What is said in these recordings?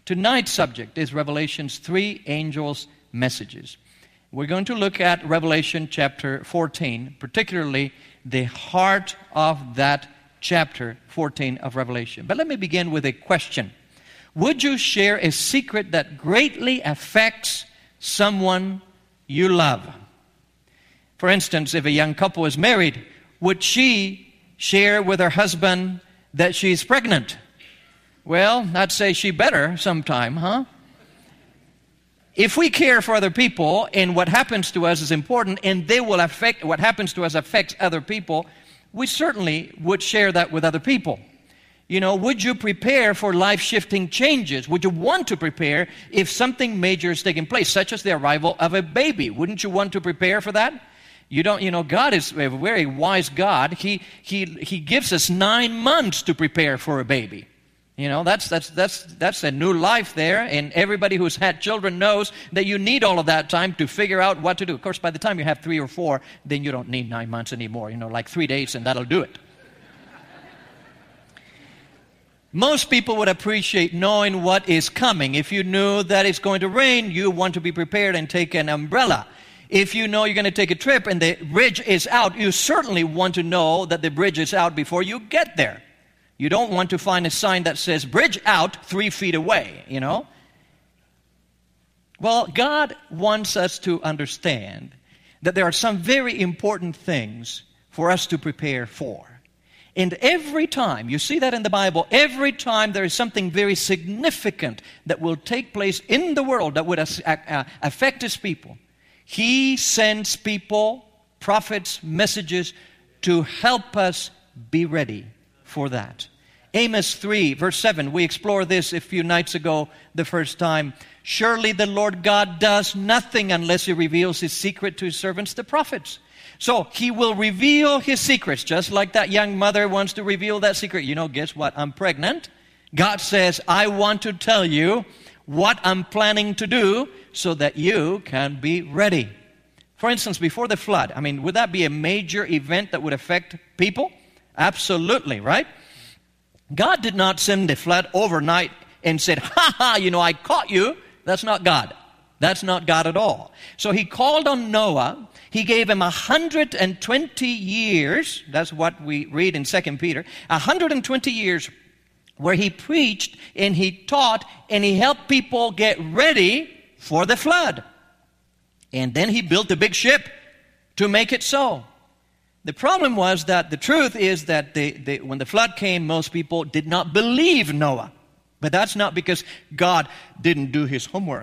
Tonight's subject is Revelation's 3 angels' messages. We're going to look at Revelation chapter 14, particularly the heart of that chapter 14 of Revelation. But let me begin with a question. Would you share a secret that greatly affects someone you love? For instance, if a young couple is married, would she share with her husband that she's pregnant? Well, I'd say she better sometime, huh? If we care for other people and what happens to us is important and they will affect, what happens to us affects other people, we certainly would share that with other people. You know, would you prepare for life-shifting changes? Would you want to prepare if something major is taking place, such as the arrival of a baby? Wouldn't you want to prepare for that? God is a very wise God. He gives us 9 months to prepare for a baby. You know, that's a new life there, and everybody who's had children knows that you need all of that time to figure out what to do. Of course, by the time you have 3 or 4, then you don't need 9 months anymore. You know, like 3 days and that'll do it. Most people would appreciate knowing what is coming. If you knew that it's going to rain, you want to be prepared and take an umbrella. If you know you're going to take a trip and the bridge is out, you certainly want to know that the bridge is out before you get there. You don't want to find a sign that says, bridge out 3 feet away, you know. Well, God wants us to understand that there are some very important things for us to prepare for. And every time, you see that in the Bible, every time there is something very significant that will take place in the world that would affect His people, He sends people, prophets, messages to help us be ready for that. Amos 3, verse 7, we explored this a few nights ago the first time. Surely the Lord God does nothing unless He reveals His secret to His servants, the prophets. So He will reveal His secrets, just like that young mother wants to reveal that secret. You know, guess what? I'm pregnant. God says, I want to tell you what I'm planning to do so that you can be ready. For instance, before the flood, would that be a major event that would affect people? Absolutely, right? God did not send the flood overnight and said, I caught you. That's not God. That's not God at all. So He called on Noah. He gave him 120 years. That's what we read in 2 Peter. 120 years where he preached and he taught and he helped people get ready for the flood. And then he built a big ship to make it so. The problem was that the truth is that when the flood came, most people did not believe Noah. But that's not because God didn't do His homework.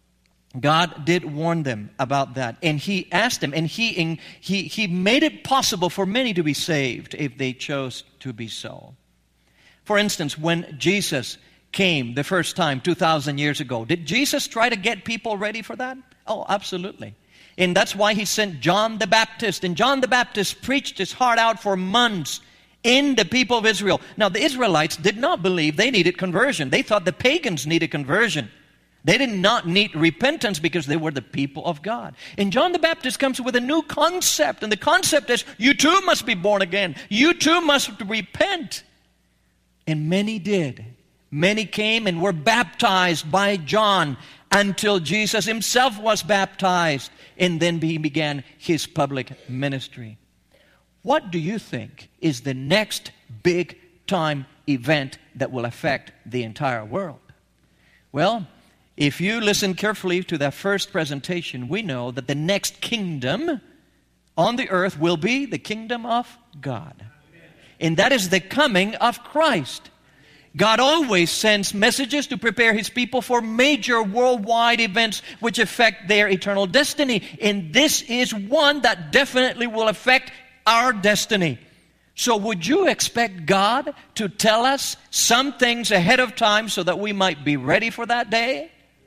God did warn them about that. And He asked them, and He made it possible for many to be saved if they chose to be so. For instance, when Jesus came the first time 2,000 years ago, did Jesus try to get people ready for that? Oh, absolutely. And that's why He sent John the Baptist. And John the Baptist preached his heart out for months in the people of Israel. Now, the Israelites did not believe they needed conversion. They thought the pagans needed conversion. They did not need repentance because they were the people of God. And John the Baptist comes with a new concept. And the concept is, you too must be born again. You too must repent. And many did. Many came and were baptized by John until Jesus Himself was baptized. And then He began His public ministry. What do you think is the next big time event that will affect the entire world? Well, if you listen carefully to that first presentation, we know that the next kingdom on the earth will be the kingdom of God. And that is the coming of Christ. God always sends messages to prepare His people for major worldwide events which affect their eternal destiny. And this is one that definitely will affect our destiny. So would you expect God to tell us some things ahead of time so that we might be ready for that day?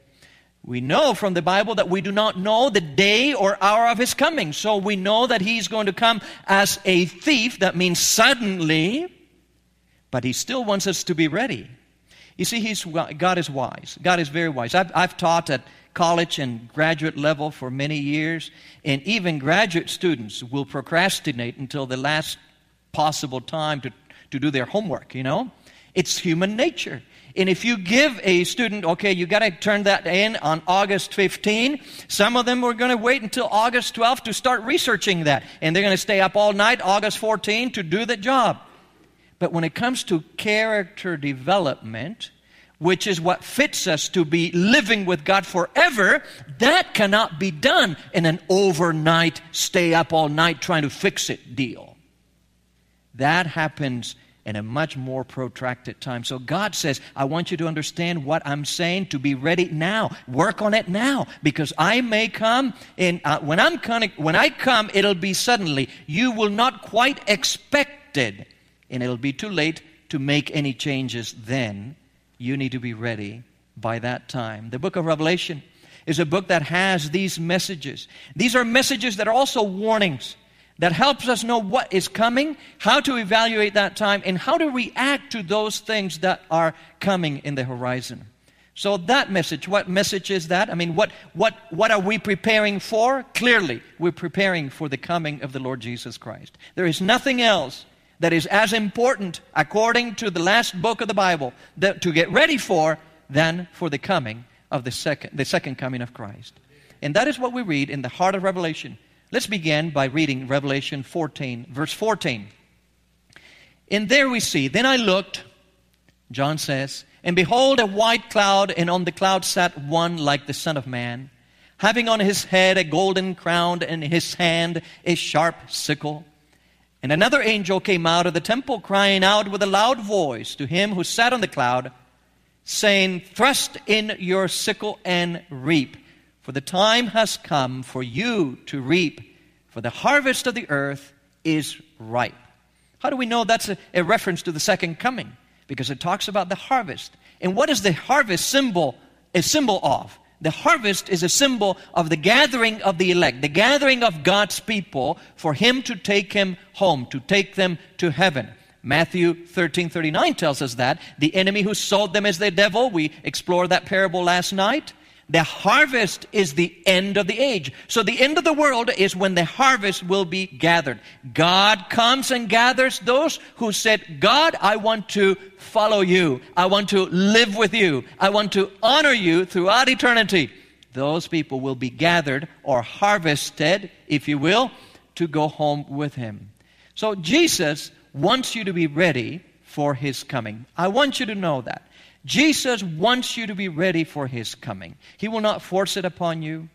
We know from the Bible that we do not know the day or hour of His coming. So we know that He's going to come as a thief. That means suddenly. But He still wants us to be ready. You see, God is wise. God is very wise. I've taught at college and graduate level for many years. And even graduate students will procrastinate until the last possible time to do their homework, you know. It's human nature. And if you give a student, okay, you got to turn that in on August 15, some of them are going to wait until August 12 to start researching that. And they're going to stay up all night, August 14, to do the job. But when it comes to character development, which is what fits us to be living with God forever, that cannot be done in an overnight, stay up all night trying to fix it deal. That happens in a much more protracted time. So God says, I want you to understand what I'm saying, to be ready now. Work on it now, because I may come, and when I come, it'll be suddenly. You will not quite expect it, and it'll be too late to make any changes then. You need to be ready by that time. The book of Revelation is a book that has these messages. These are messages that are also warnings that helps us know what is coming, how to evaluate that time, and how to react to those things that are coming in the horizon. So that message, what message is that? I mean, what are we preparing for? Clearly, we're preparing for the coming of the Lord Jesus Christ. There is nothing else that is as important, according to the last book of the Bible, to get ready for than for the coming of the second coming of Christ. And that is what we read in the heart of Revelation. Let's begin by reading Revelation 14, verse 14. And there we see, then I looked, John says, and behold a white cloud, and on the cloud sat one like the Son of Man, having on his head a golden crown, and in his hand a sharp sickle. And another angel came out of the temple, crying out with a loud voice to him who sat on the cloud, saying, thrust in your sickle and reap, for the time has come for you to reap, for the harvest of the earth is ripe. How do we know that's a reference to the second coming? Because it talks about the harvest. And what is the harvest a symbol of? The harvest is a symbol of the gathering of the elect, the gathering of God's people for Him to take him home, to take them to heaven. Matthew 13:39 tells us that. The enemy who sold them as the devil, we explored that parable last night. The harvest is the end of the age. So the end of the world is when the harvest will be gathered. God comes and gathers those who said, God, I want to follow you. I want to live with you. I want to honor you throughout eternity. Those people will be gathered or harvested, if you will, to go home with Him. So Jesus wants you to be ready for His coming. I want you to know that. Jesus wants you to be ready for His coming. He will not force it upon you.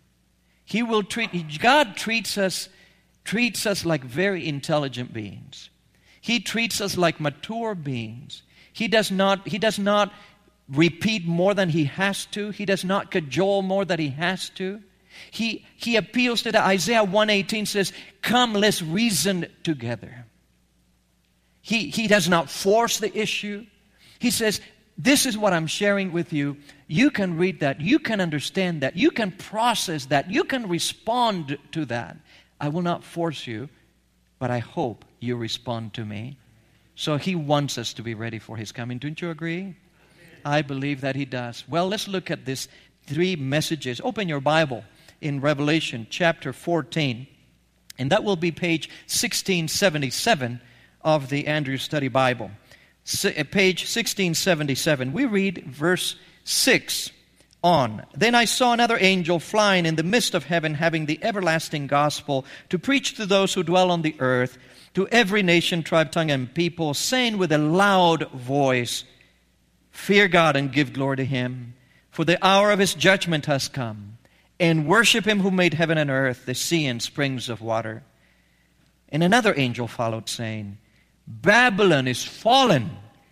God treats us like very intelligent beings. He treats us like mature beings. He does not repeat more than He has to. He does not cajole more than He has to. He appeals to Isaiah 1:18 says, come, let's reason together. He does not force the issue. He says, this is what I'm sharing with you. You can read that. You can understand that. You can process that. You can respond to that. I will not force you, but I hope you respond to me. So He wants us to be ready for His coming. Don't you agree? I believe that He does. Well, let's look at these three messages. Open your Bible in Revelation chapter 14, and that will be page 1677 of the Andrews Study Bible. Page 1677, we read verse 6 on. Then I saw another angel flying in the midst of heaven, having the everlasting gospel to preach to those who dwell on the earth, to every nation, tribe, tongue, and people, saying with a loud voice, fear God and give glory to Him, for the hour of His judgment has come, and worship Him who made heaven and earth, the sea and springs of water. And another angel followed, saying, Babylon is fallen,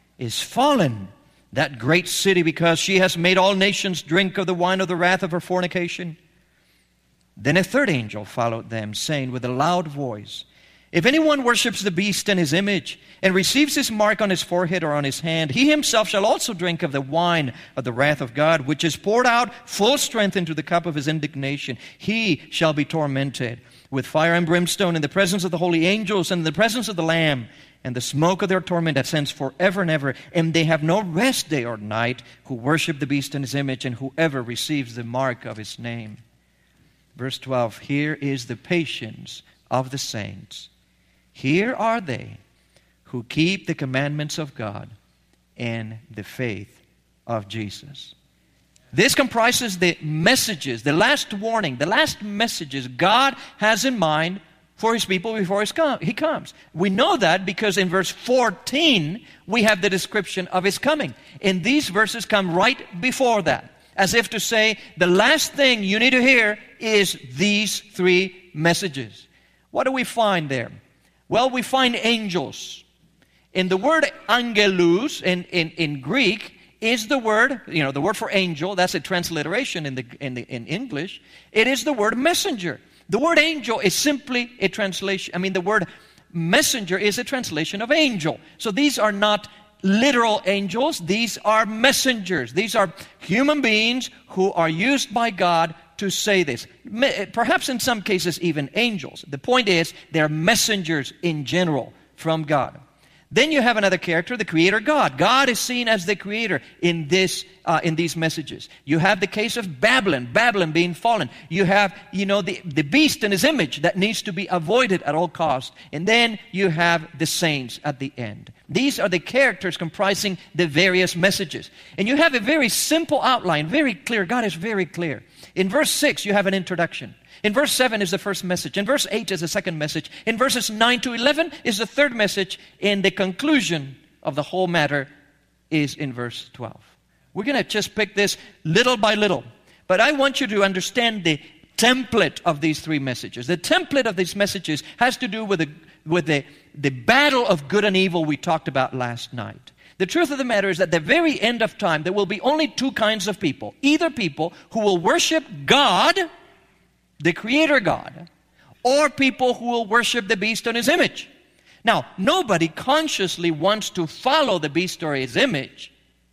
that great city, because she has made all nations drink of the wine of the wrath of her fornication. Then a third angel followed them, saying with a loud voice, if anyone worships the beast and his image, and receives his mark on his forehead or on his hand, he himself shall also drink of the wine of the wrath of God, which is poured out full strength into the cup of His indignation. He shall be tormented with fire and brimstone in the presence of the holy angels and in the presence of the Lamb. And the smoke of their torment ascends forever and ever. And they have no rest day or night who worship the beast and his image, and whoever receives the mark of his name. Verse 12, here is the patience of the saints. Here are they who keep the commandments of God and the faith of Jesus. This comprises the messages, the last warning, the last messages God has in mind for His people before He comes. We know that because in verse 14, we have the description of His coming. And these verses come right before that, as if to say, the last thing you need to hear is these three messages. What do we find there? Well, we find angels. In the word angelos in Greek is the word, the word for angel. That's a transliteration in English. It is the word messenger. The word angel is simply a translation. The word messenger is a translation of angel. So these are not literal angels. These are messengers. These are human beings who are used by God to say this. Perhaps in some cases even angels. The point is, they're messengers in general from God. Then you have another character, the Creator God. God is seen as the Creator in these messages. You have the case of Babylon being fallen. You have, the beast in His image that needs to be avoided at all costs. And then you have the saints at the end. These are the characters comprising the various messages. And you have a very simple outline, very clear. God is very clear. In verse 6, you have an introduction. In verse 7 is the first message. In verse 8 is the second message. In verses 9 to 11 is the third message. And the conclusion of the whole matter is in verse 12. We're going to just pick this little by little. But I want you to understand the template of these three messages. The template of these messages has to do with the battle of good and evil we talked about last night. The truth of the matter is that at the very end of time, there will be only two kinds of people. Either people who will worship God, the Creator God, or people who will worship the beast in His image. Now, nobody consciously wants to follow the beast or His image,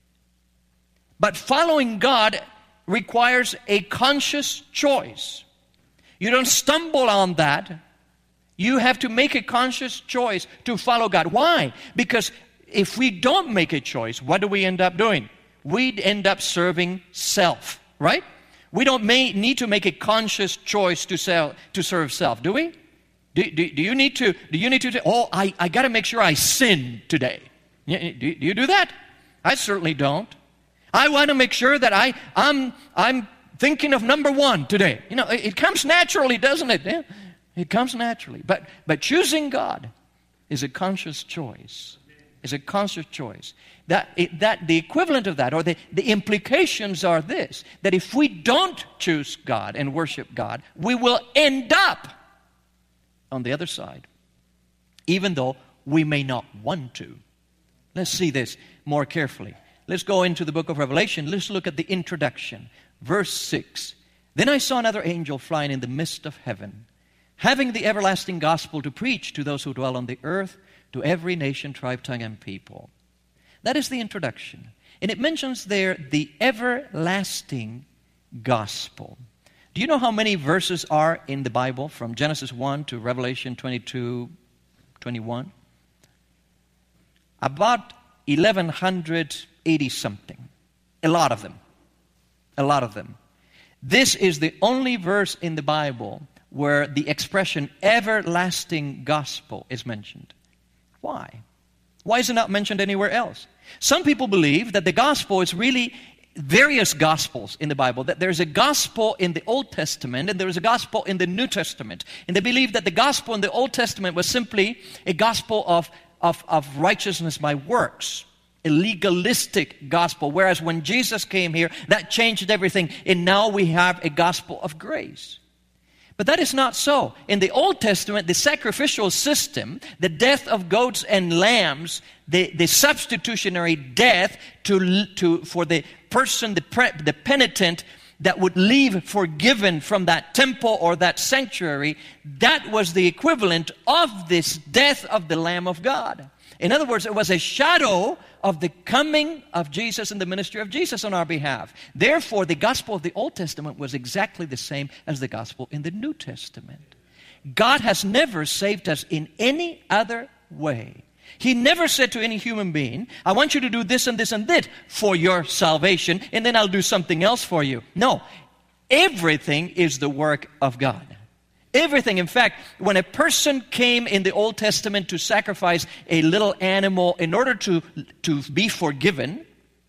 but following God requires a conscious choice. You don't stumble on that. You have to make a conscious choice to follow God. Why? Because if we don't make a choice, what do we end up doing? We'd end up serving self, right? We don't need to make a conscious choice to serve self, do we? Do you need to say, I got to make sure I sin today. Do you do that? I certainly don't. I want to make sure that I'm thinking of number one today. It comes naturally, doesn't it? Yeah, it comes naturally. But choosing God is a conscious choice. Is a conscious choice. That the equivalent of that, or the implications are this, that if we don't choose God and worship God, we will end up on the other side, even though we may not want to. Let's see this more carefully. Let's go into the book of Revelation. Let's look at the introduction. Verse 6. Then I saw another angel flying in the midst of heaven, having the everlasting gospel to preach to those who dwell on the earth, to every nation, tribe, tongue, and people. That is the introduction. And it mentions there the everlasting gospel. Do you know how many verses are in the Bible from Genesis 1 to Revelation 22, 21? About 1,180 something. A lot of them. A lot of them. This is the only verse in the Bible where the expression everlasting gospel is mentioned. Why? Why is it not mentioned anywhere else? Some people believe that the gospel is really various gospels in the Bible, that there's a gospel in the Old Testament and there's a gospel in the New Testament. And they believe that the gospel in the Old Testament was simply a gospel of righteousness by works, a legalistic gospel, whereas when Jesus came here, that changed everything, and now we have a gospel of grace. But that is not so. In the Old Testament, the sacrificial system, the death of goats and lambs, the substitutionary death for the person, the penitent that would leave forgiven from that temple or that sanctuary, that was the equivalent of this death of the Lamb of God. In other words, it was a shadow of the coming of Jesus and the ministry of Jesus on our behalf. Therefore, the gospel of the Old Testament was exactly the same as the gospel in the New Testament. God has never saved us in any other way. He never said to any human being, I want you to do this and this and that for your salvation, and then I'll do something else for you. No, everything is the work of God. Everything. In fact, when a person came in the Old Testament to sacrifice a little animal in order to be forgiven,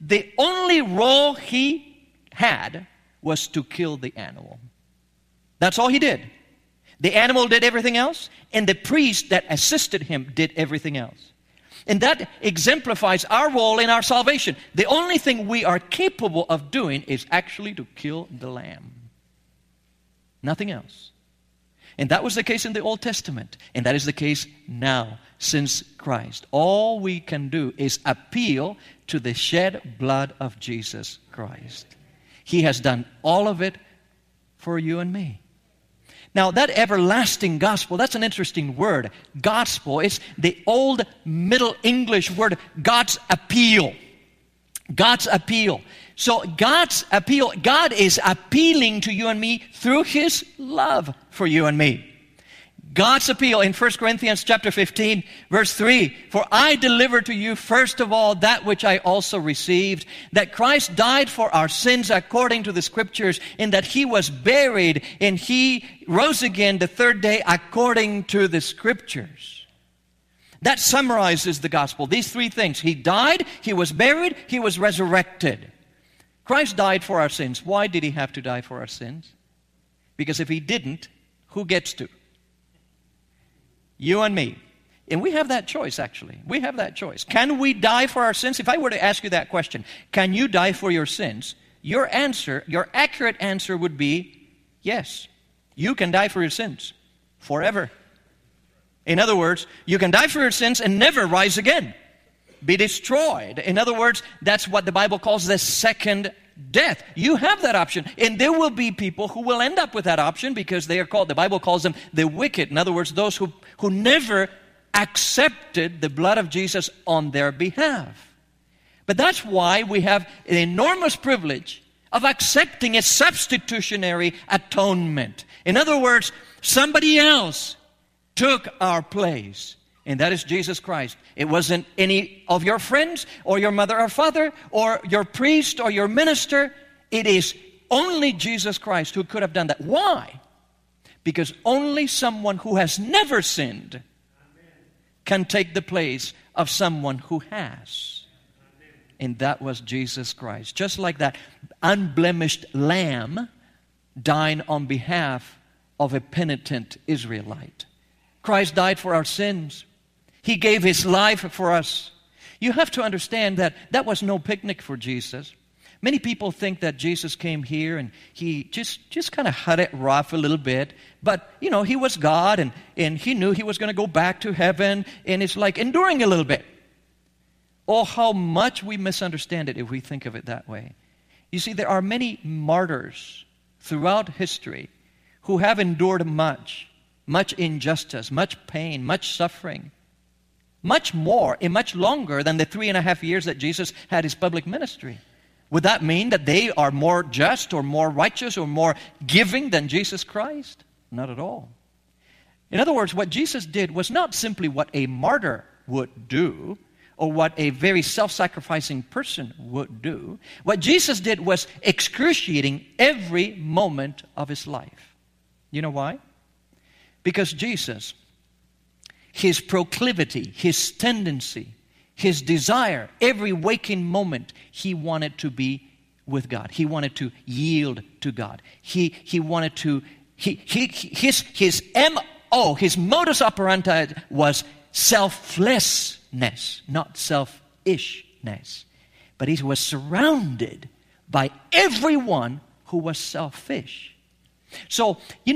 the only role he had was to kill the animal. That's all he did. The animal did everything else, and the priest that assisted him did everything else. And that exemplifies our role in our salvation. The only thing we are capable of doing is actually to kill the lamb. Nothing else. And that was the case in the Old Testament. And that is the case now, since Christ. All we can do is appeal to the shed blood of Jesus Christ. He has done all of it for you and me. Now, that everlasting gospel, that's an interesting word. Gospel, it's the old Middle English word, God's appeal. God's appeal. So God's appeal, God is appealing to you and me through His love for you and me. God's appeal in 1 Corinthians chapter 15, verse 3, "For I delivered to you first of all that which I also received, that Christ died for our sins according to the Scriptures, and that He was buried, and He rose again the third day according to the Scriptures." That summarizes the gospel. These three things. He died, He was buried, He was resurrected. Christ died for our sins. Why did He have to die for our sins? Because if He didn't, who gets to? You and me. And we have that choice, actually. We have that choice. Can we die for our sins? If I were to ask you that question, can you die for your sins? Your answer, your accurate answer would be yes. You can die for your sins forever. In other words, you can die for your sins and never rise again. Be destroyed. In other words, that's what the Bible calls the second death. You have that option. And there will be people who will end up with that option because they are called, the Bible calls them the wicked. In other words, those who never accepted the blood of Jesus on their behalf. But that's why we have an enormous privilege of accepting a substitutionary atonement. In other words, somebody else took our place. And that is Jesus Christ. It wasn't any of your friends or your mother or father or your priest or your minister. It is only Jesus Christ who could have done that. Why? Because only someone who has never sinned can take the place of someone who has. And that was Jesus Christ. Just like that unblemished lamb dying on behalf of a penitent Israelite. Christ died for our sins. He gave His life for us. You have to understand that that was no picnic for Jesus. Many people think that Jesus came here and He just kind of had it rough a little bit. But, He was God and He knew He was going to go back to heaven. And it's like enduring a little bit. Oh, how much we misunderstand it if we think of it that way. You see, there are many martyrs throughout history who have endured much injustice, much pain, much suffering. Much more and much longer than the 3.5 years that Jesus had His public ministry. Would that mean that they are more just or more righteous or more giving than Jesus Christ? Not at all. In other words, what Jesus did was not simply what a martyr would do or what a very self-sacrificing person would do. What Jesus did was excruciating every moment of His life. You know why? Because Jesus, His proclivity, His tendency, His desire, every waking moment, He wanted to be with God. He wanted to yield to God. He wanted to, his M.O., his modus operandi was selflessness, not selfishness. But He was surrounded by everyone who was selfish. So,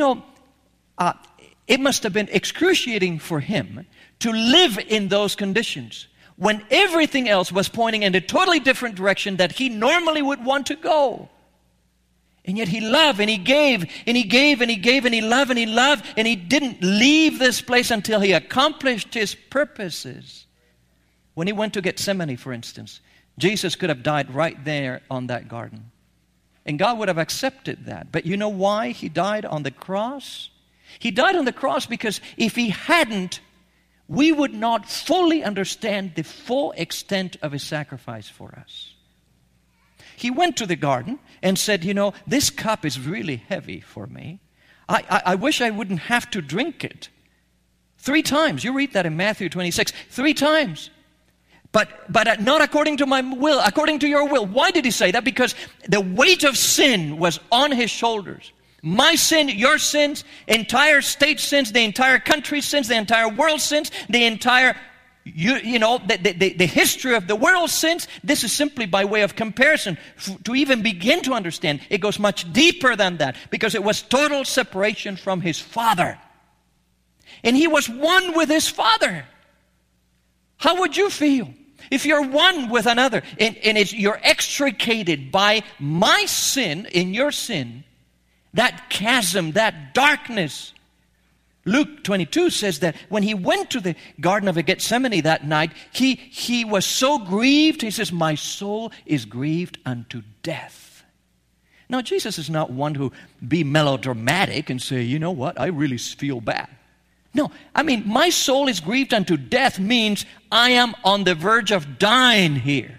it must have been excruciating for Him to live in those conditions when everything else was pointing in a totally different direction that He normally would want to go. And yet He loved and He gave and He gave and He gave and He loved and He loved and He didn't leave this place until He accomplished His purposes. When He went to Gethsemane, for instance, Jesus could have died right there on that garden. And God would have accepted that. But you know why He died on the cross? He died on the cross because if He hadn't, we would not fully understand the full extent of His sacrifice for us. He went to the garden and said, this cup is really heavy for me. I wish I wouldn't have to drink it. 3 times. You read that in Matthew 26. 3 times. but not according to my will, according to your will. Why did he say that? Because the weight of sin was on his shoulders. My sin, your sins, entire state sins, the entire country's sins, the entire world's sins, the entire, the history of the world's sins. This is simply by way of comparison. To even begin to understand, it goes much deeper than that, because it was total separation from his Father. And he was one with his Father. How would you feel if you're one with another and you're extricated by my sin in your sin? That chasm, that darkness. Luke 22 says that when he went to the Garden of Gethsemane that night, he was so grieved. He says, my soul is grieved unto death. Now, Jesus is not one who be melodramatic and say, you know what, I really feel bad. No, I mean, my soul is grieved unto death means I am on the verge of dying here.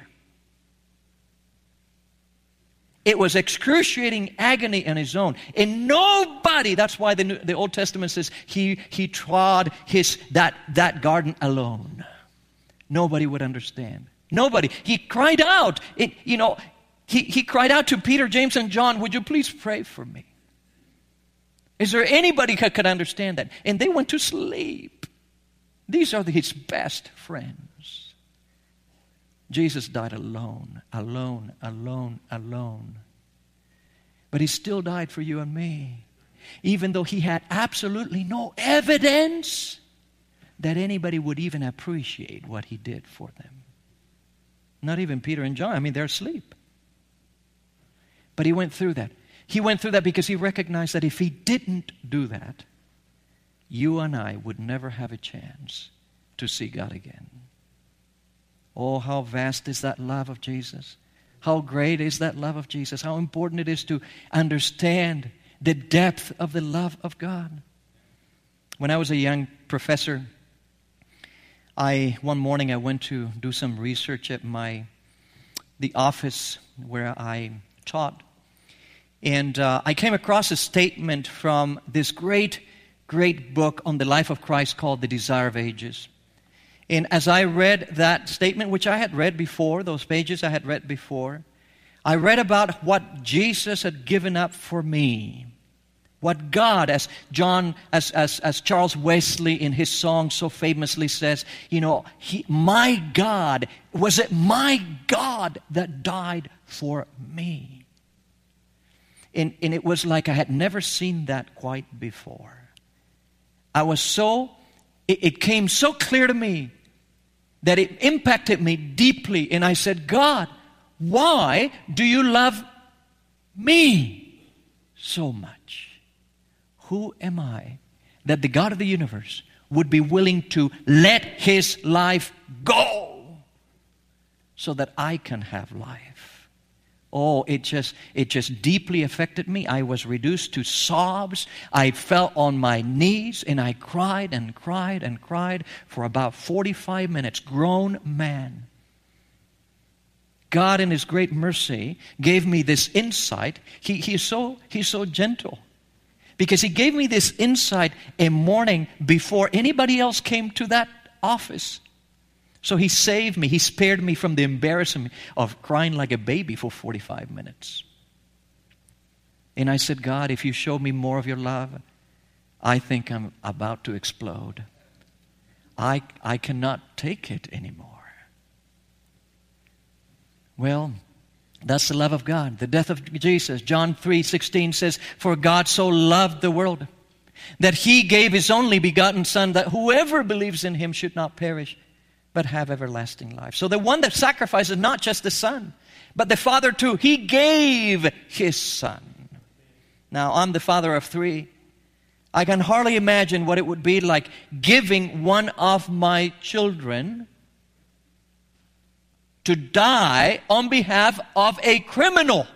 It was excruciating agony on his own. And nobody, that's why the Old Testament says he trod that garden alone. Nobody would understand. Nobody. He cried out. He cried out to Peter, James, and John, would you please pray for me? Is there anybody who could understand that? And they went to sleep. These are his best friends. Jesus died alone, alone, alone, alone. But he still died for you and me, even though he had absolutely no evidence that anybody would even appreciate what he did for them. Not even Peter and John. I mean, they're asleep. But he went through that. He went through that because he recognized that if he didn't do that, you and I would never have a chance to see God again. Oh, how vast is that love of Jesus. How great is that love of Jesus. How important it is to understand the depth of the love of God. When I was a young professor, one morning I went to do some research at the office where I taught. And I came across a statement from this great, great book on the life of Christ called The Desire of Ages. And as I read that statement, which I had read before, those pages I had read before, I read about what Jesus had given up for me. What God, as Charles Wesley in his song so famously says, my God, was it my God that died for me? And it was like I had never seen that quite before. It came so clear to me that it impacted me deeply. And I said, God, why do you love me so much? Who am I that the God of the universe would be willing to let his life go so that I can have life? Oh, it just deeply affected me. I was reduced to sobs. I fell on my knees and I cried and cried and cried for about 45 minutes. Grown man. God in his great mercy gave me this insight. He's so gentle. Because he gave me this insight a morning before anybody else came to that office. So he saved me. He spared me from the embarrassment of crying like a baby for 45 minutes. And I said, God, if you show me more of your love, I think I'm about to explode. I cannot take it anymore. Well, that's the love of God, the death of Jesus. John 3:16 says, for God so loved the world that he gave his only begotten Son, that whoever believes in him should not perish, but have everlasting life. So the one that sacrifices not just the Son, but the Father too. He gave his Son. Now, I'm the father of 3. I can hardly imagine what it would be like giving one of my children to die on behalf of a criminal.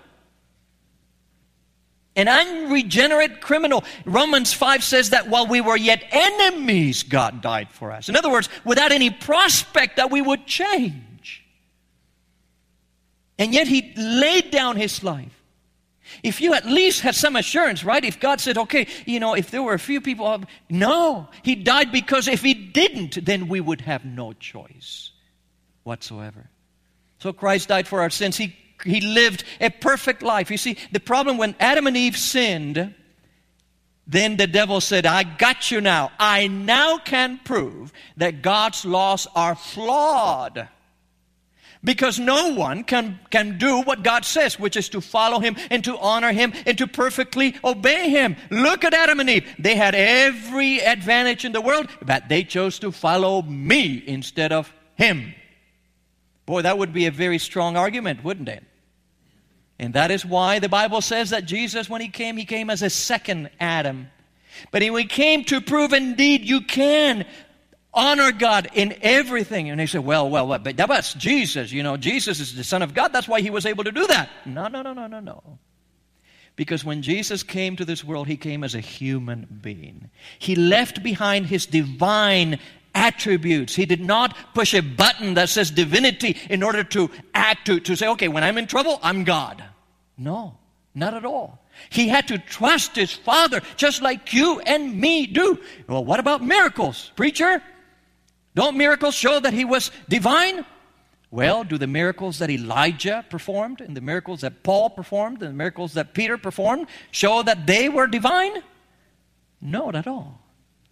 An unregenerate criminal. Romans 5 says that while we were yet enemies, God died for us. In other words, without any prospect that we would change. And yet he laid down his life. If you at least had some assurance, right? If God said, okay, if there were a few people. No, he died because if he didn't, then we would have no choice whatsoever. So Christ died for our sins. He lived a perfect life. You see, the problem when Adam and Eve sinned, then the devil said, I got you now. I now can prove that God's laws are flawed. Because no one can do what God says, which is to follow Him and to honor Him and to perfectly obey Him. Look at Adam and Eve. They had every advantage in the world, but they chose to follow me instead of Him. Boy, that would be a very strong argument, wouldn't it? And that is why the Bible says that Jesus, when He came as a second Adam. But He came to prove indeed you can honor God in everything. And they say, well, but that was Jesus. You know, Jesus is the Son of God. That's why He was able to do that. No. Because when Jesus came to this world, He came as a human being. He left behind His divine attributes. He did not push a button that says divinity in order to say, okay, when I'm in trouble, I'm God. No, not at all. He had to trust His Father just like you and me do. Well, what about miracles, preacher? Don't miracles show that He was divine? Well, do the miracles that Elijah performed and the miracles that Paul performed and the miracles that Peter performed show that they were divine? Not at all.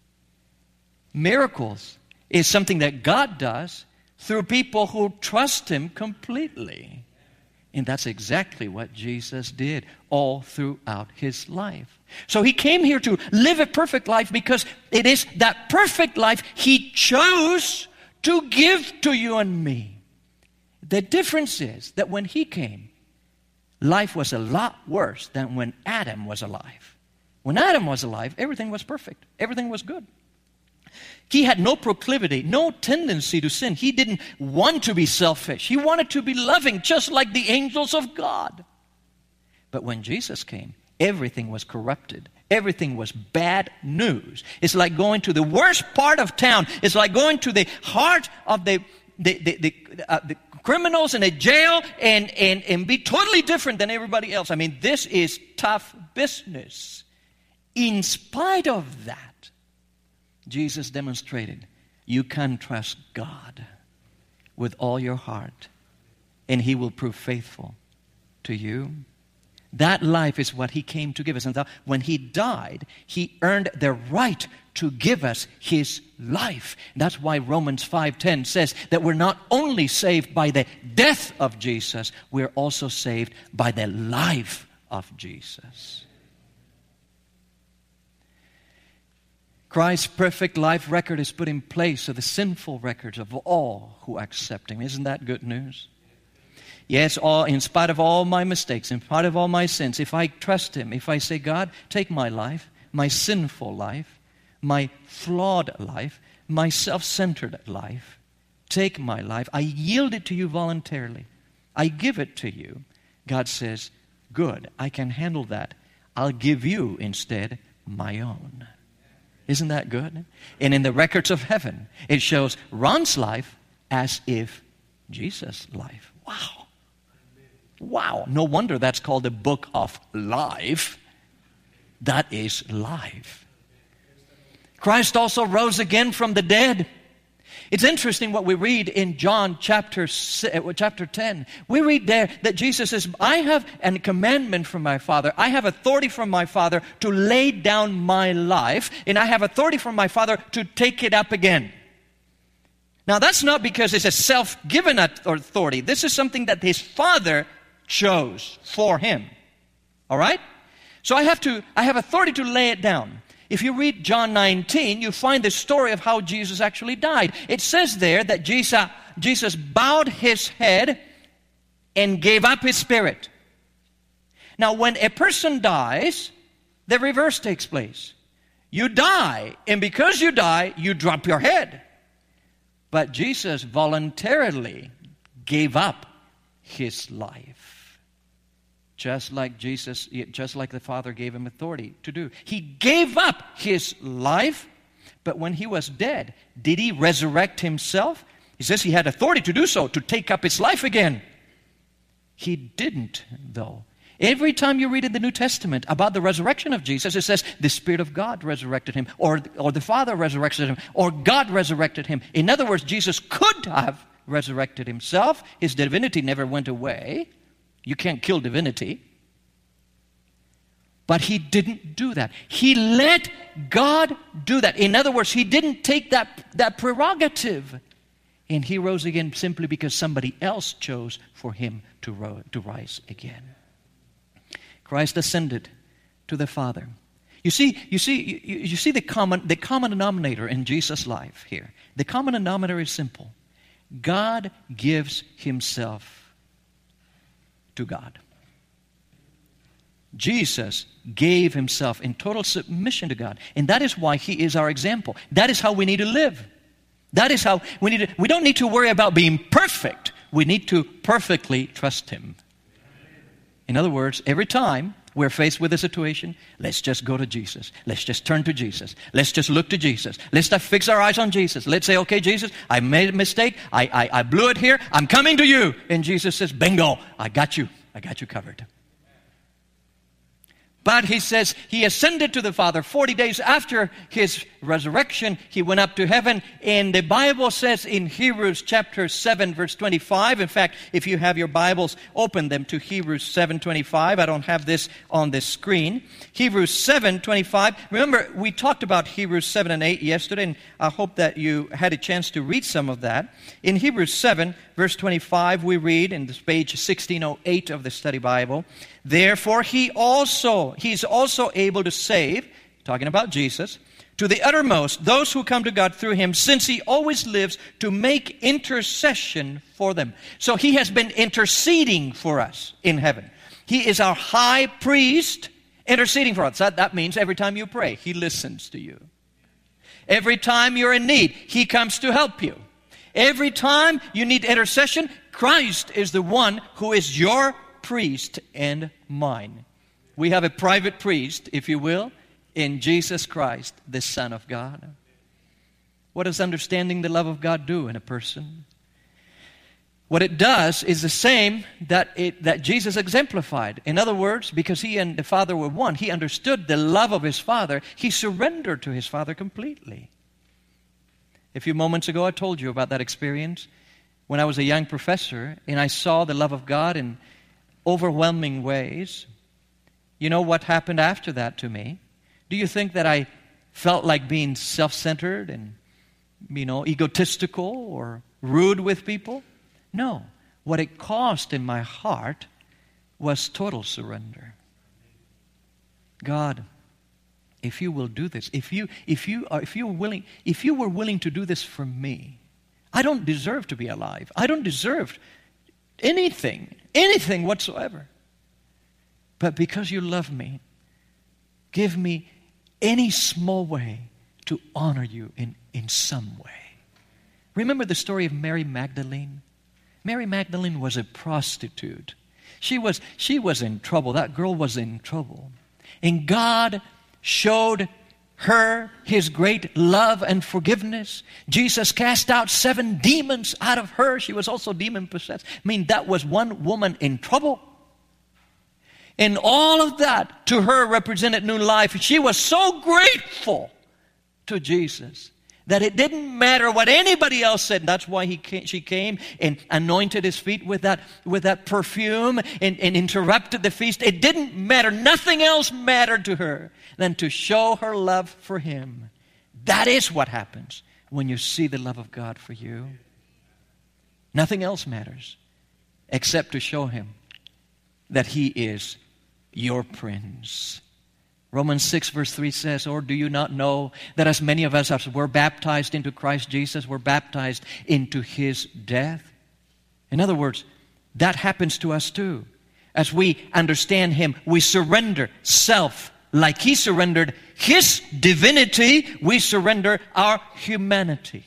Miracles is something that God does through people who trust Him completely. And that's exactly what Jesus did all throughout His life. So He came here to live a perfect life because it is that perfect life He chose to give to you and me. The difference is that when He came, life was a lot worse than when Adam was alive. When Adam was alive, everything was perfect. Everything was good. He had no proclivity, no tendency to sin. He didn't want to be selfish. He wanted to be loving, just like the angels of God. But when Jesus came, everything was corrupted. Everything was bad news. It's like going to the worst part of town. It's like going to the heart of the criminals in a jail and be totally different than everybody else. I mean, this is tough business. In spite of that, Jesus demonstrated you can trust God with all your heart, and He will prove faithful to you. That life is what He came to give us. And when He died, He earned the right to give us His life. That's why Romans 5:10 says that we're not only saved by the death of Jesus, we're also saved by the life of Jesus. Christ's perfect life record is put in place of the sinful records of all who accept Him. Isn't that good news? Yes, in spite of all my mistakes, in spite of all my sins, if I trust Him, if I say, God, take my life, my sinful life, my flawed life, my self-centered life, take my life, I yield it to you voluntarily. I give it to you. God says, good, I can handle that. I'll give you instead my own. Isn't that good? And in the records of heaven, it shows Ron's life as if Jesus' life. Wow. Wow. No wonder that's called the book of life. That is life. Christ also rose again from the dead. It's interesting what we read in John chapter 10. We read there that Jesus says, I have a commandment from my Father. I have authority from my Father to lay down my life, and I have authority from my Father to take it up again. Now, that's not because it's a self-given authority. This is something that His Father chose for Him. All right? So I have authority to lay it down. If you read John 19, you find the story of how Jesus actually died. It says there that Jesus bowed His head and gave up His spirit. Now, when a person dies, the reverse takes place. You die, and because you die, you drop your head. But Jesus voluntarily gave up His life. Just like the Father gave Him authority to do. He gave up His life, but when He was dead, did He resurrect Himself? He says He had authority to do so, to take up His life again. He didn't, though. Every time you read in the New Testament about the resurrection of Jesus, it says the Spirit of God resurrected Him, or the Father resurrected Him, or God resurrected Him. In other words, Jesus could have resurrected himself. His divinity never went away. You can't kill divinity. But he didn't do that. He let God do that. In other words, he didn't take that prerogative. And he rose again simply because somebody else chose for him to rise again. Christ ascended to the Father. You see the common denominator in Jesus' life here. The common denominator is simple. God gives himself to God. Jesus gave himself in total submission to God. And that is why he is our example. That is how we need to live. That is how we need to. We don't need to worry about being perfect. We need to perfectly trust him. In other words, every time we're faced with a situation, let's just go to Jesus. Let's just turn to Jesus. Let's just look to Jesus. Let's not fix our eyes on Jesus. Let's say, okay, Jesus, I made a mistake. I blew it here. I'm coming to you. And Jesus says, bingo, I got you. I got you covered. But he says he ascended to the Father 40 days after his resurrection. He went up to heaven. And the Bible says in Hebrews chapter 7, verse 25. In fact, if you have your Bibles, open them to Hebrews 7:25. I don't have this on the screen. Hebrews 7:25. Remember, we talked about Hebrews 7 and 8 yesterday, and I hope that you had a chance to read some of that. In Hebrews 7, verse 25, we read, in this page 1608 of the Study Bible, therefore he's also able to save, talking about Jesus, to the uttermost those who come to God through him, since he always lives to make intercession for them. So he has been interceding for us in heaven. He is our high priest interceding for us. That means every time you pray, he listens to you. Every time you're in need, he comes to help you. Every time you need intercession, Christ is the one who is your priest and mine. We have a private priest, if you will, in Jesus Christ, the Son of God. What does understanding the love of God do in a person? What it does is the same that Jesus exemplified. In other words, because he and the Father were one, he understood the love of his Father. He surrendered to his Father completely. A few moments ago, I told you about that experience when I was a young professor and I saw the love of God in overwhelming ways. You know what happened after that to me? Do you think that I felt like being self-centered and, egotistical or rude with people? No. What it caused in my heart was total surrender. God, if you will do this, if you were willing to do this for me, I don't deserve to be alive. I don't deserve anything whatsoever. But because you love me, give me any small way to honor you in some way. Remember the story of Mary Magdalene? Mary Magdalene was a prostitute. She was in trouble. That girl was in trouble. And God showed her his great love and forgiveness. Jesus cast out 7 demons out of her. She was also demon-possessed. That was one woman in trouble. And all of that to her represented new life. She was so grateful to Jesus that it didn't matter what anybody else said. That's why she came and anointed his feet with that perfume and interrupted the feast. It didn't matter. Nothing else mattered to her than to show her love for him. That is what happens when you see the love of God for you. Nothing else matters except to show him that he is your prince. Romans 6 verse 3 says, or do you not know that as many of us as were baptized into Christ Jesus were baptized into his death? In other words, that happens to us too. As we understand him, we surrender self. Like he surrendered his divinity, we surrender our humanity.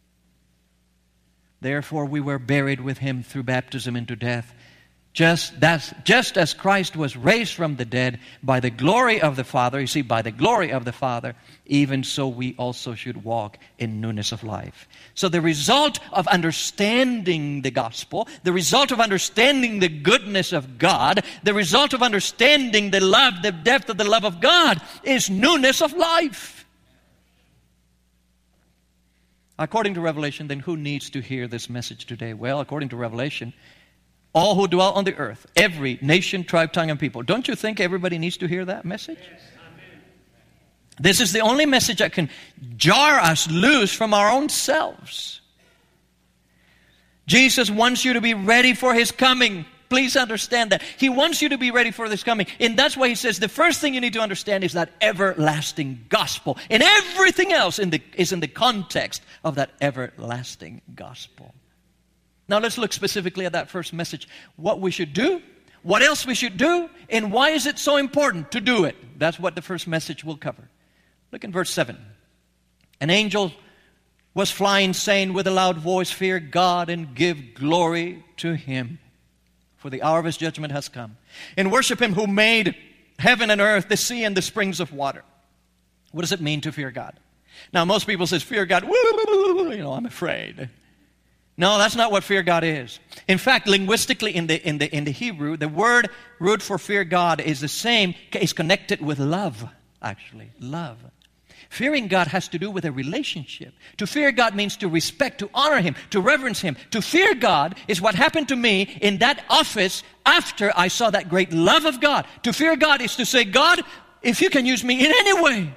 Therefore, we were buried with him through baptism into death. Just as Christ was raised from the dead by the glory of the Father, you see, by the glory of the Father, even so we also should walk in newness of life. So the result of understanding the gospel, the result of understanding the goodness of God, the result of understanding the love, the depth of the love of God is newness of life. According to Revelation, then who needs to hear this message today? Well, according to Revelation, all who dwell on the earth, every nation, tribe, tongue, and people. Don't you think everybody needs to hear that message? Yes. This is the only message that can jar us loose from our own selves. Jesus wants you to be ready for His coming. Please understand that. He wants you to be ready for this coming. And that's why He says the first thing you need to understand is that everlasting gospel. And everything else is in the context of that everlasting gospel. Now let's look specifically at that first message. What we should do, what else we should do, and why is it so important to do it? That's what the first message will cover. Look in verse 7. An angel was flying, saying with a loud voice, "Fear God and give glory to Him, for the hour of His judgment has come. And worship Him who made heaven and earth, the sea and the springs of water." What does it mean to fear God? Now most people say, fear God, I'm afraid. No, that's not what fear God is. In fact, linguistically in the Hebrew, the word root for fear God is the same, is connected with love, actually, love. Fearing God has to do with a relationship. To fear God means to respect, to honor Him, to reverence Him. To fear God is what happened to me in that office after I saw that great love of God. To fear God is to say, God, if you can use me in any way,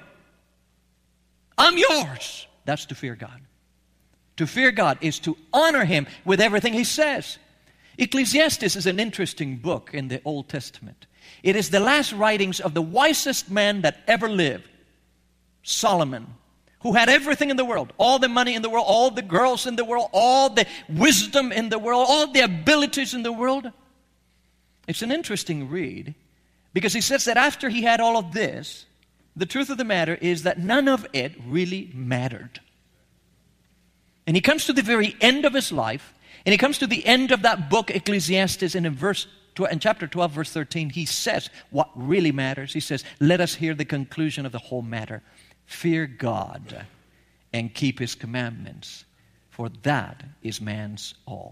I'm yours. That's to fear God. To fear God is to honor Him with everything He says. Ecclesiastes is an interesting book in the Old Testament. It is the last writings of the wisest man that ever lived, Solomon, who had everything in the world, all the money in the world, all the girls in the world, all the wisdom in the world, all the abilities in the world. It's an interesting read because he says that after he had all of this, the truth of the matter is that none of it really mattered. And he comes to the very end of his life, and he comes to the end of that book, Ecclesiastes, and in chapter 12, verse 13, he says what really matters. He says, let us hear the conclusion of the whole matter. Fear God and keep His commandments, for that is man's all.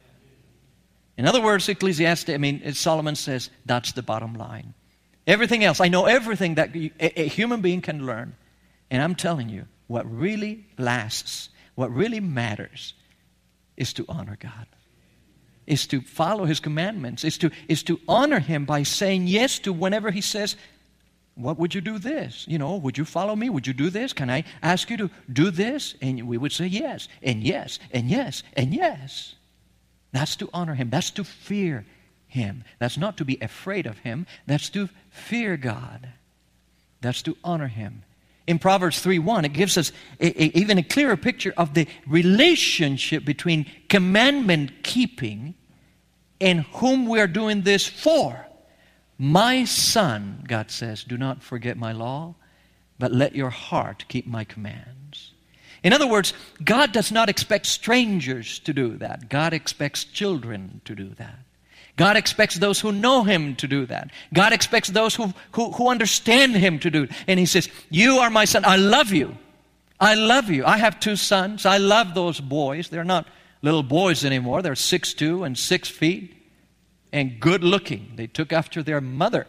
In other words, Solomon says, that's the bottom line. Everything else, I know everything that a human being can learn, and I'm telling you, what really lasts, what really matters is to honor God, is to follow His commandments, is to honor Him by saying yes to whenever He says, what would you do this? Would you follow me? Would you do this? Can I ask you to do this? And we would say yes, and yes, and yes, and yes. That's to honor Him. That's to fear Him. That's not to be afraid of Him. That's to fear God. That's to honor Him. In Proverbs 3:1, it gives us even a clearer picture of the relationship between commandment keeping and whom we are doing this for. My son, God says, do not forget my law, but let your heart keep my commands. In other words, God does not expect strangers to do that. God expects children to do that. God expects those who know Him to do that. God expects those who understand Him to do it. And He says, you are my son. I love you. I love you. I have 2 sons. I love those boys. They're not little boys anymore. They're 6'2" and 6 feet and good looking. They took after their mother.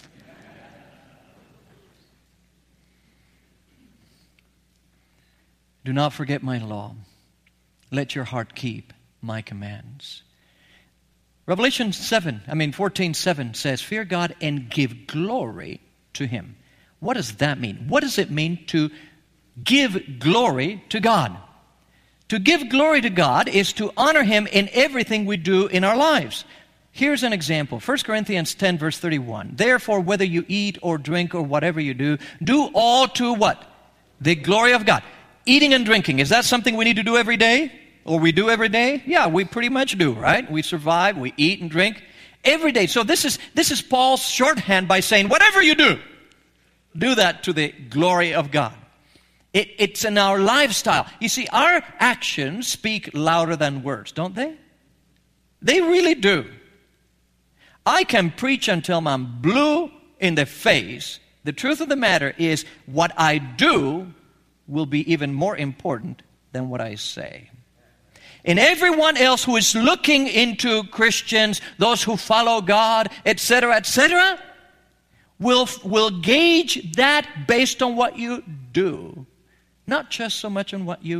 Do not forget my law. Let your heart keep my commands. Revelation 14:7 says, fear God and give glory to Him. What does that mean? What does it mean to give glory to God? To give glory to God is to honor Him in everything we do in our lives. Here's an example. 1 Corinthians 10, verse 31. Therefore, whether you eat or drink or whatever you do, do all to what? The glory of God. Eating and drinking, is that something we need to do every day? Or we do every day? Yeah, we pretty much do, right? We survive, we eat and drink every day. So this is Paul's shorthand by saying, whatever you do that to the glory of God. It's in our lifestyle. You see, our actions speak louder than words, don't they? They really do. I can preach until I'm blue in the face. The truth of the matter is what I do will be even more important than what I say. And everyone else who is looking into Christians, those who follow God, etc., will gauge that based on what you do, not just so much on what you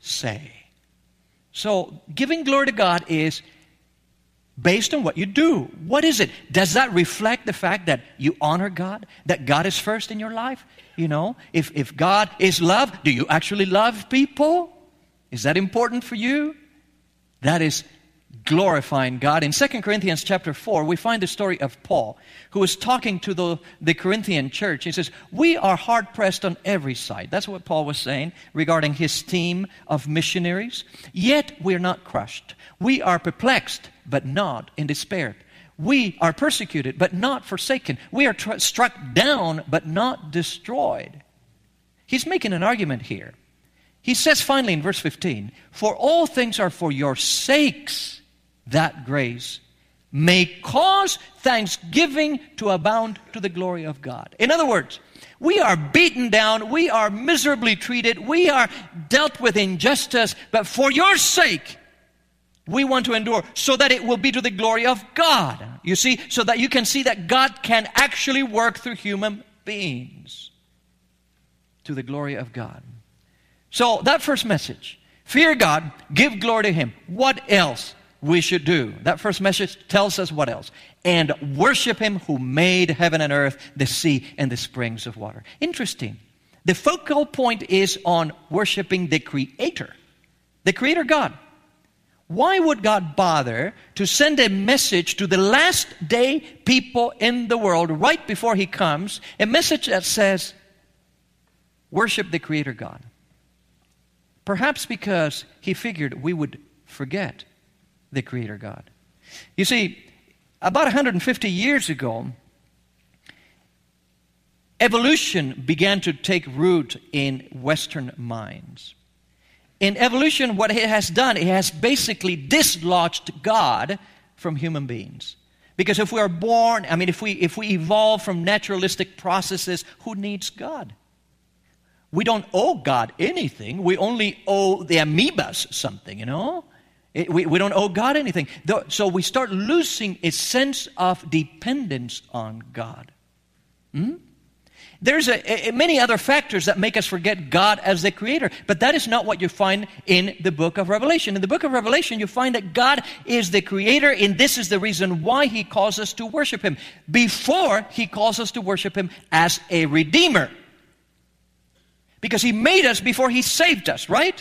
say. So giving glory to God is based on what you do. What is it? Does that reflect the fact that you honor God? That God is first in your life? You know, if God is love, do you actually love people? Is that important for you? That is glorifying God. In 2 Corinthians chapter 4, we find the story of Paul, who was talking to the Corinthian church. He says, we are hard-pressed on every side. That's what Paul was saying regarding his team of missionaries. Yet we are not crushed. We are perplexed, but not in despair. We are persecuted, but not forsaken. We are struck down, but not destroyed. He's making an argument here. He says finally in verse 15, for all things are for your sakes, that grace may cause thanksgiving to abound to the glory of God. In other words, we are beaten down, we are miserably treated, we are dealt with injustice, but for your sake, we want to endure so that it will be to the glory of God. You see, so that you can see that God can actually work through human beings to the glory of God. So that first message, fear God, give glory to Him. What else we should do? That first message tells us what else. And worship Him who made heaven and earth, the sea, and the springs of water. Interesting. The focal point is on worshiping the Creator God. Why would God bother to send a message to the last day people in the world right before He comes, a message that says, worship the Creator God? Perhaps because He figured we would forget the Creator God. You see, about 150 years ago, evolution began to take root in Western minds. In evolution, what it has done, it has basically dislodged God from human beings. Because if we are born, if we evolve from naturalistic processes, who needs God? We don't owe God anything. We only owe the amoebas something, you know. We don't owe God anything. So we start losing a sense of dependence on God. There's many other factors that make us forget God as the Creator. But that is not what you find in the book of Revelation. In the book of Revelation, you find that God is the Creator, and this is the reason why He calls us to worship Him. Before, He calls us to worship Him as a Redeemer. Because He made us before He saved us, right?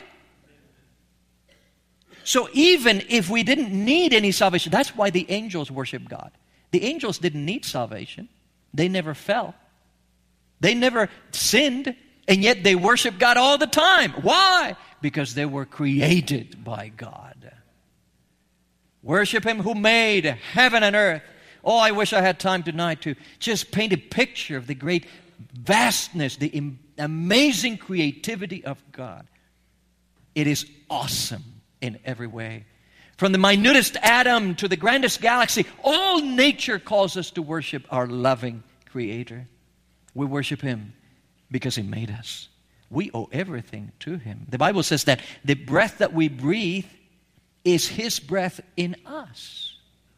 So even if we didn't need any salvation, that's why the angels worship God. The angels didn't need salvation. They never fell. They never sinned, and yet they worship God all the time. Why? Because they were created by God. Worship Him who made heaven and earth. Oh, I wish I had time tonight to just paint a picture of the great vastness, the amazing creativity of God. It is awesome in every way. From the minutest atom to the grandest galaxy, all nature calls us to worship our loving Creator. We worship Him because He made us. We owe everything to Him. The Bible says that the breath that we breathe is His breath in us.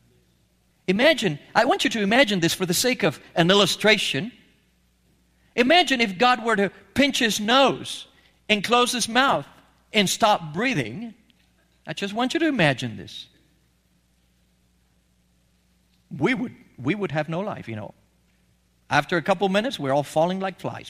I want you to imagine this for the sake of an illustration. Imagine if God were to pinch His nose and close His mouth and stop breathing. I just want you to imagine this. We would have no life, you know. After a couple minutes, we're all falling like flies.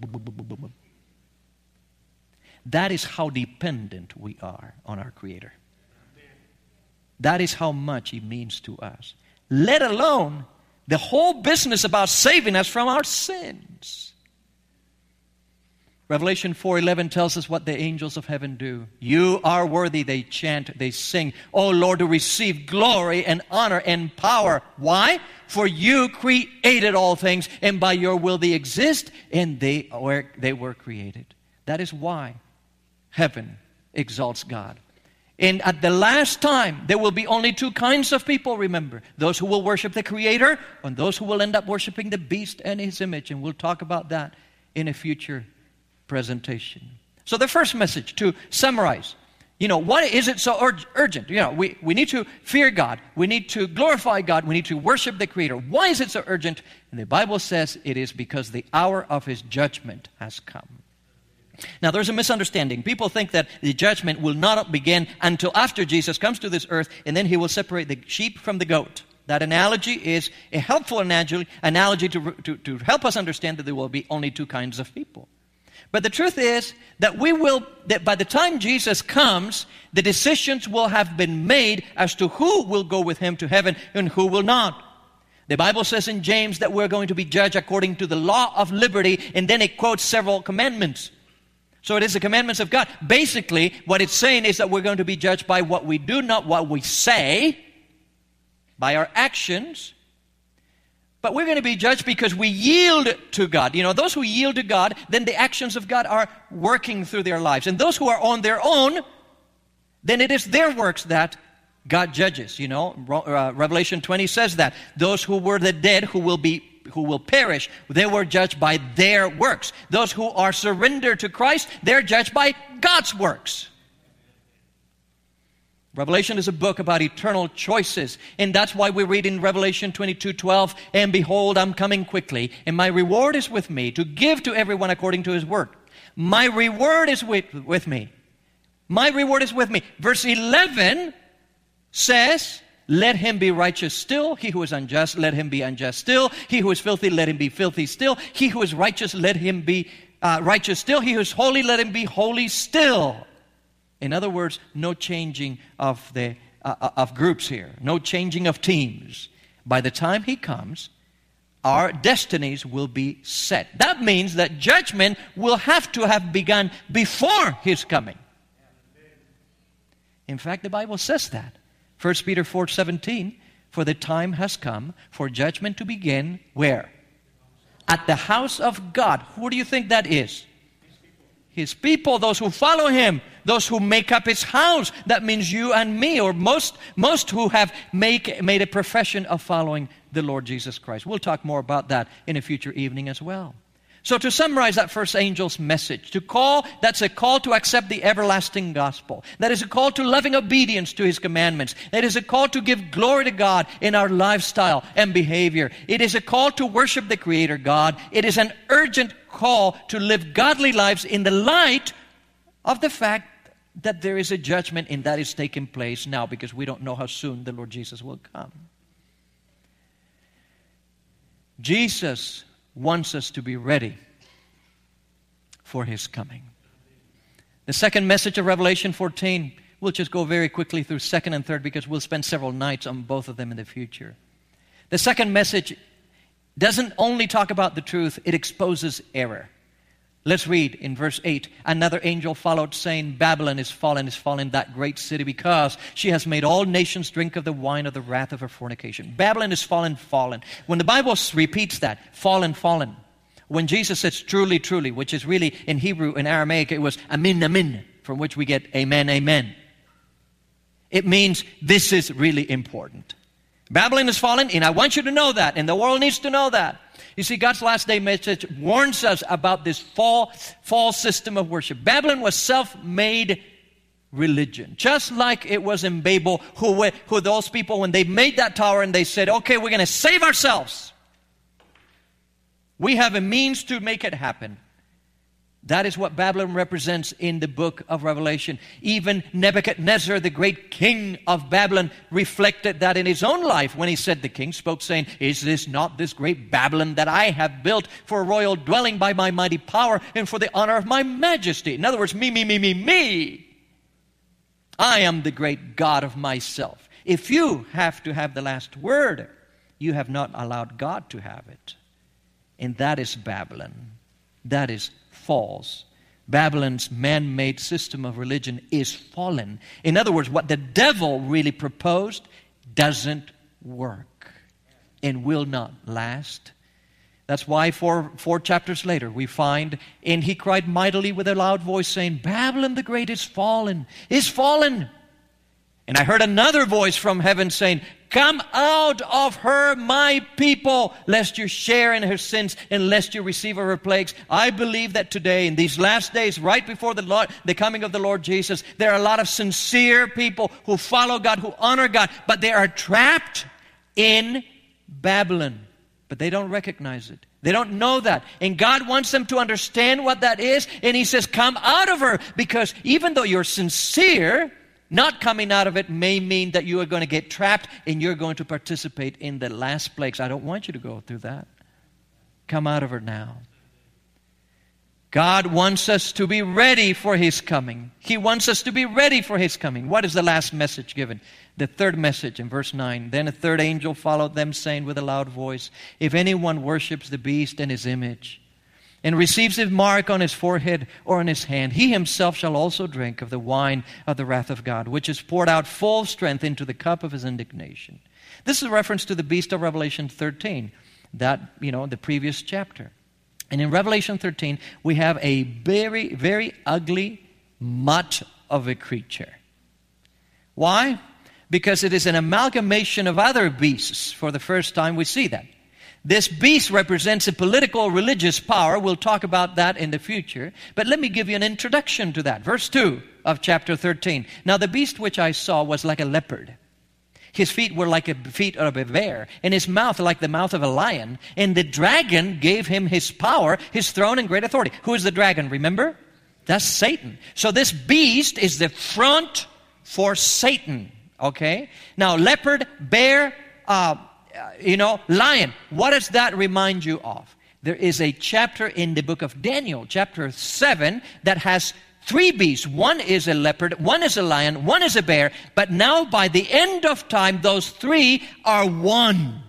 That is how dependent we are on our Creator. That is how much He means to us. Let alone the whole business about saving us from our sins. Revelation 4:11 tells us what the angels of heaven do. You are worthy, they chant, they sing. Oh Lord, to receive glory and honor and power. Why? For you created all things, and by your will they exist, and they were created. That is why heaven exalts God. And at the last time, there will be only two kinds of people, remember. Those who will worship the Creator, and those who will end up worshiping the beast and his image. And we'll talk about that in a future presentation. So the first message, to summarize, why is it so urgent? We need to fear God. We need to glorify God. We need to worship the Creator. Why is it so urgent? And the Bible says it is because the hour of His judgment has come. Now, there's a misunderstanding. People think that the judgment will not begin until after Jesus comes to this earth, and then he will separate the sheep from the goat. That analogy is a helpful analogy to help us understand that there will be only two kinds of people. But the truth is that that by the time Jesus comes, the decisions will have been made as to who will go with him to heaven and who will not. The Bible says in James that we're going to be judged according to the law of liberty, and then it quotes several commandments. So it is the commandments of God. Basically, what it's saying is that we're going to be judged by what we do, not what we say, by our actions. But we're going to be judged because we yield to God. You know, those who yield to God, then the actions of God are working through their lives. And those who are on their own, then it is their works that God judges. You know, Revelation 20 says that. Those who were the dead who will perish, they were judged by their works. Those who are surrendered to Christ, they're judged by God's works. Revelation is a book about eternal choices, and that's why we read in Revelation 22:12, "And behold, I'm coming quickly, and my reward is with me, to give to everyone according to his work." My reward is with me. My reward is with me. Verse 11 says, "Let him be righteous still. He who is unjust, let him be unjust still. He who is filthy, let him be filthy still. He who is righteous, let him be righteous still. He who is holy, let him be holy still." In other words, no changing of groups here. No changing of teams. By the time he comes, our destinies will be set. That means that judgment will have to have begun before his coming. In fact, the Bible says that. 1 Peter 4:17, "For the time has come for judgment to begin," where? At the house of God. Who do you think that is? His people, those who follow him, those who make up his house. That means you and me, or most who have made a profession of following the Lord Jesus Christ. We'll talk more about that in a future evening as well. So to summarize that first angel's message, that's a call to accept the everlasting gospel. That is a call to loving obedience to his commandments. That is a call to give glory to God in our lifestyle and behavior. It is a call to worship the Creator God. It is an urgent call to live godly lives in the light of the fact that there is a judgment, and that is taking place now, because we don't know how soon the Lord Jesus will come. Jesus wants us to be ready for his coming. The second message of Revelation 14, we'll just go very quickly through second and third, because we'll spend several nights on both of them in the future. The second message doesn't only talk about the truth, it exposes error. Let's read in verse 8. "Another angel followed, saying, Babylon is fallen, that great city, because she has made all nations drink of the wine of the wrath of her fornication." Babylon is fallen. When the Bible repeats that, fallen. When Jesus says truly, truly, which is really in Hebrew and Aramaic, it was amin, amin, from which we get amen, amen. It means this is really important. Babylon is fallen, and I want you to know that, and the world needs to know that. You see, God's last day message warns us about this false system of worship. Babylon was self-made religion. Just like it was in Babel, who those people, when they made that tower and they said, okay, we're going to save ourselves. We have a means to make it happen. That is what Babylon represents in the book of Revelation. Even Nebuchadnezzar, the great king of Babylon, reflected that in his own life when he said, the king spoke saying, "Is this not this great Babylon that I have built for a royal dwelling by my mighty power and for the honor of my majesty?" In other words, me. I am the great God of myself. If you have to have the last word, you have not allowed God to have it. And that is Babylon. That is false. Babylon's man-made system of religion is fallen. In other words, what the devil really proposed doesn't work and will not last. That's why four chapters later we find, "And he cried mightily with a loud voice, saying, Babylon the great is fallen. And I heard another voice from heaven saying, Come out of her, my people, lest you share in her sins and lest you receive of her plagues." I believe that today, in these last days, right before the coming of the Lord Jesus, there are a lot of sincere people who follow God, who honor God, but they are trapped in Babylon. But they don't recognize it. They don't know that. And God wants them to understand what that is. And He says, come out of her. Because even though you're sincere, not coming out of it may mean that you are going to get trapped and you're going to participate in the last plagues. I don't want you to go through that. Come out of her now. God wants us to be ready for His coming. He wants us to be ready for His coming. What is the last message given? The third message in verse 9. Then a third angel followed them, saying with a loud voice, if anyone worships the beast and his image, and receives his mark on his forehead or on his hand, he himself shall also drink of the wine of the wrath of God, which is poured out full strength into the cup of His indignation. This is a reference to the beast of Revelation 13, the previous chapter. And in Revelation 13, we have a very, very ugly mutt of a creature. Why? Because it is an amalgamation of other beasts. For the first time we see that. This beast represents a political, religious power. We'll talk about that in the future. But let me give you an introduction to that. Verse 2 of chapter 13. Now the beast which I saw was like a leopard. His feet were like the feet of a bear, and his mouth like the mouth of a lion. And the dragon gave him his power, his throne, and great authority. Who is the dragon, remember? That's Satan. So this beast is the front for Satan. Okay? Now, leopard, bear, lion. What does that remind you of? There is a chapter in the book of Daniel, chapter 7, that has 3 beasts. One is a leopard, one is a lion, one is a bear. But now by the end of time, those 3 are one.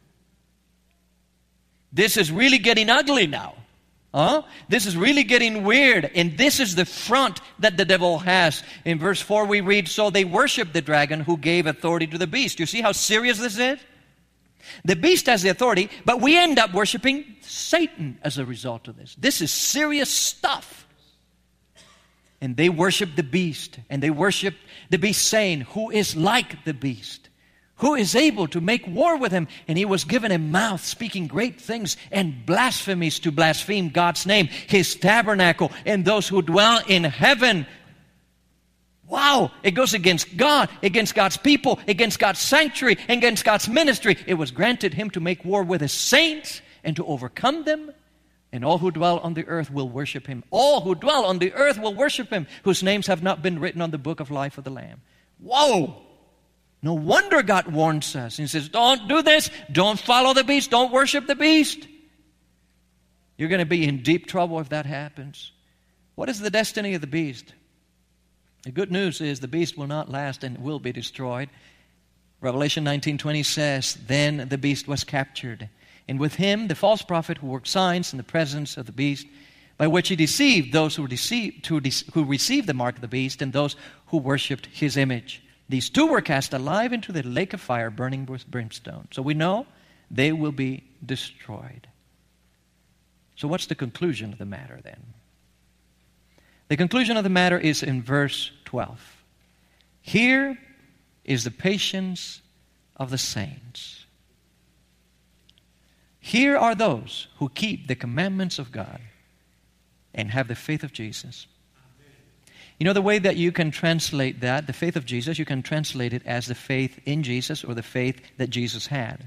This is really getting ugly now. This is really getting weird. And this is the front that the devil has. In verse 4 we read, so they worship the dragon who gave authority to the beast. You see how serious this is? The beast has the authority, but we end up worshiping Satan as a result of this. This is serious stuff. And they worship the beast. And they worship the beast, saying, who is like the beast? Who is able to make war with him? And he was given a mouth, speaking great things and blasphemies to blaspheme God's name, His tabernacle, and those who dwell in heaven. Wow! It goes against God, against God's people, against God's sanctuary, against God's ministry. It was granted Him to make war with His saints and to overcome them. And all who dwell on the earth will worship Him. All who dwell on the earth will worship Him, whose names have not been written on the book of life of the Lamb. Whoa! No wonder God warns us. He says, don't do this. Don't follow the beast. Don't worship the beast. You're going to be in deep trouble if that happens. What is the destiny of the beast? The good news is the beast will not last and will be destroyed. Revelation 19:20 says, then the beast was captured, and with him the false prophet who worked signs in the presence of the beast, by which he deceived those who received the mark of the beast and those who worshipped his image. These 2 were cast alive into the lake of fire, burning with brimstone. So we know they will be destroyed. So what's the conclusion of the matter then? The conclusion of the matter is in verse 12. Here is the patience of the saints. Here are those who keep the commandments of God and have the faith of Jesus. You know the way that you can translate that, the faith of Jesus, you can translate it as the faith in Jesus or the faith that Jesus had.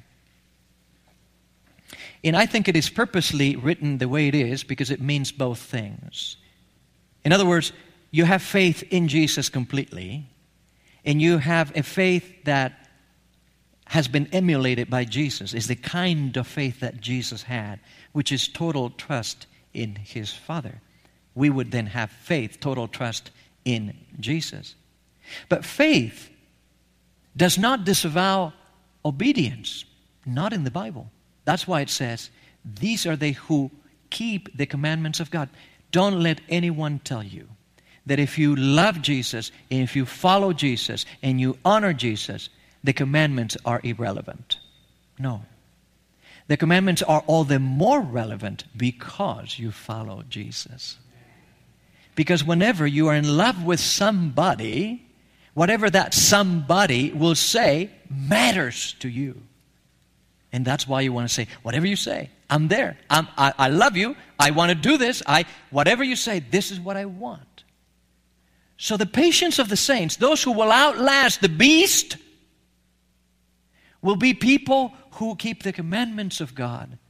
And I think it is purposely written the way it is because it means both things. In other words, you have faith in Jesus completely, and you have a faith that has been emulated by Jesus. It's the kind of faith that Jesus had, which is total trust in His Father. We would then have faith, total trust in Jesus. But faith does not disavow obedience. Not in the Bible. That's why it says, these are they who keep the commandments of God. Don't let anyone tell you that if you love Jesus, and if you follow Jesus, and you honor Jesus, the commandments are irrelevant. No. The commandments are all the more relevant because you follow Jesus. Because whenever you are in love with somebody, whatever that somebody will say matters to you. And that's why you want to say, whatever you say, I'm there. I love you. I want to do this. Whatever you say, this is what I want. So the patience of the saints, those who will outlast the beast, will be people who keep the commandments of God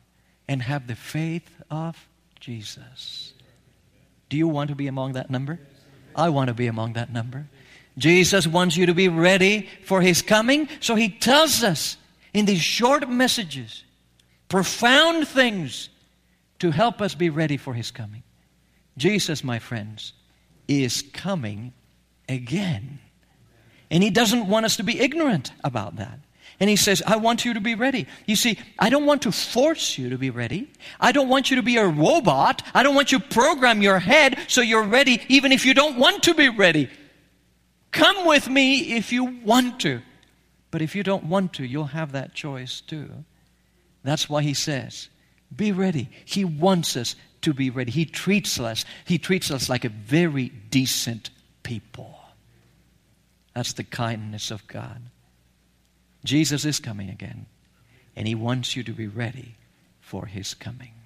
and have the faith of Jesus. Do you want to be among that number? I want to be among that number. Jesus wants you to be ready for His coming, so He tells us in these short messages profound things to help us be ready for His coming. Jesus, my friends, is coming again. And He doesn't want us to be ignorant about that. And He says, I want you to be ready. You see, I don't want to force you to be ready. I don't want you to be a robot. I don't want you to program your head so you're ready even if you don't want to be ready. Come with me if you want to. But if you don't want to, you'll have that choice too. That's why He says, be ready. He wants us to be ready. He treats us like a very decent people. That's the kindness of God. Jesus is coming again, and He wants you to be ready for His coming.